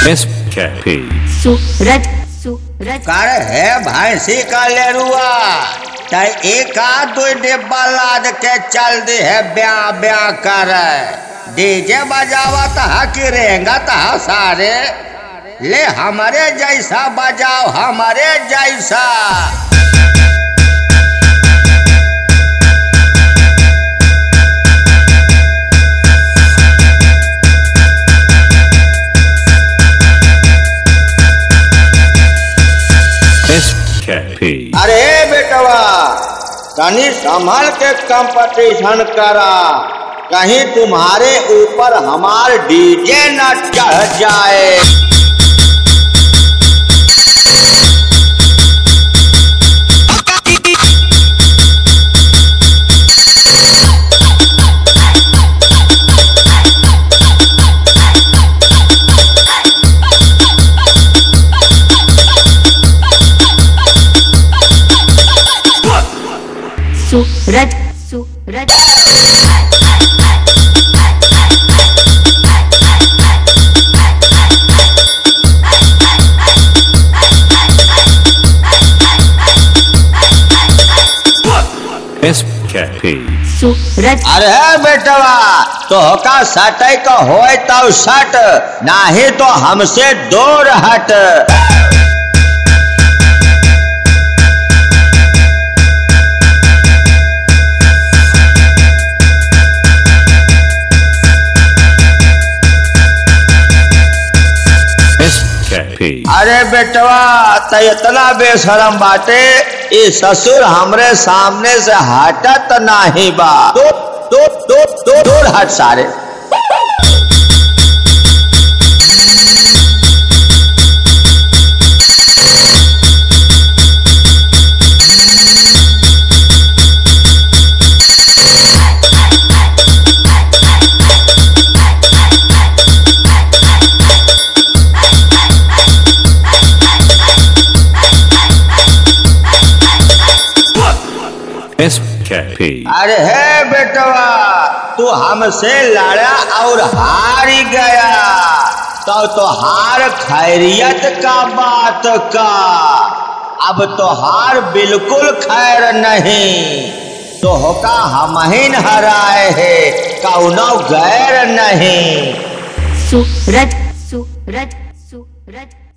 SKP Suraj Suraj कर है भैंसी का लेरुआ ते एक आध दो डिब्बा लाद के चल दे है ब्याह ब्याह कर डीजे बजावत है कि रेंगत है सारे ले हमारे जैसा बजाओ हमारे जैसा SKP अरे बेटवा तनी संभल के कंपटीशन करा कहीं तुम्हारे ऊपर हमार डीजे न चढ़ जाए। सूरज सूरज SKP सूरज अरे बेटवा तो का सटै का होए तो सट नाही तो हमसे दूर हट। SKP अरे बेटवा त इतना बेशरम बाटे ये ससुर हमरे सामने से हटत नाही बा दूर हट सारे। SKP अरे है बेटवा तू हमसे लड़ा और हार गया तो हार खैरियत का बात का अब तो हार बिल्कुल खैर नहीं तो होका हम ही हराए है कौनो गैर नहीं। सूरज सूरज सूरज